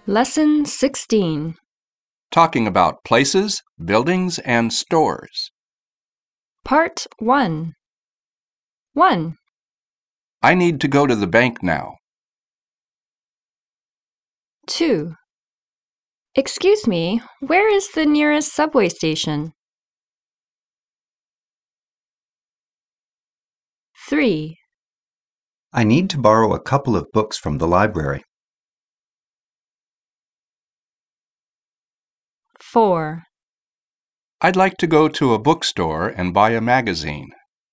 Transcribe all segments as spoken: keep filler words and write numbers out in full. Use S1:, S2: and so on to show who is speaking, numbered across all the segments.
S1: Lesson sixteen.
S2: Talking about places, buildings, and stores.
S1: Part one. one.
S2: I need to go to the bank now.
S1: two. Excuse me, where is the nearest subway station? three.
S3: I need to borrow a couple of books from the library.
S1: four.
S2: I'd like to go to a bookstore and buy a magazine.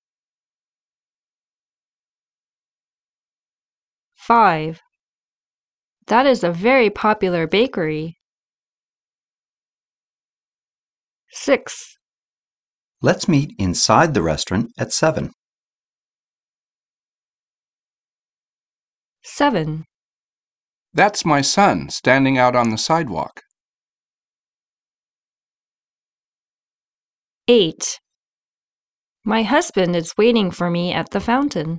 S1: five. That is a very popular bakery. six.
S3: Let's meet inside the restaurant at seven.
S1: seven.
S2: That's my son standing out on the sidewalk.
S1: eight. My husband is waiting for me at the fountain.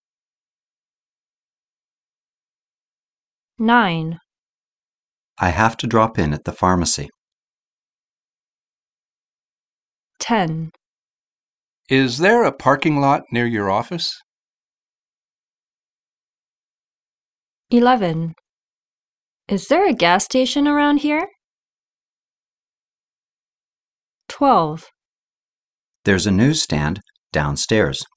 S1: nine.
S3: I have to drop in at the pharmacy.
S1: ten.
S2: Is there a parking lot near your office?
S1: eleven. Is there a gas station around here? twelve.
S3: There's a newsstand downstairs.